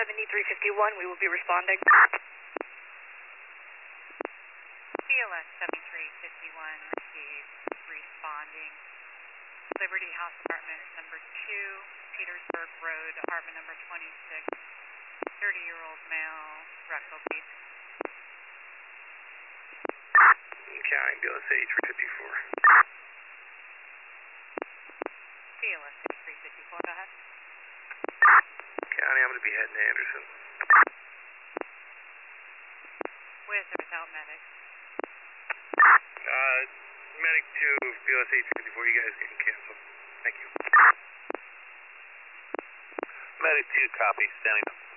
7351, we will be responding. CLS 7351, received, responding. Liberty House Apartment number 2, Petersburg Road, apartment number 26, 30-year-old male, rectal bleed. County, BLS 8354. CLS 8354, go ahead. County, I'm going to be heading to Anderson. With or without medic? Medic 2, BLS 8354, you guys can cancel. Thank you. Medic 2, copy, standing up.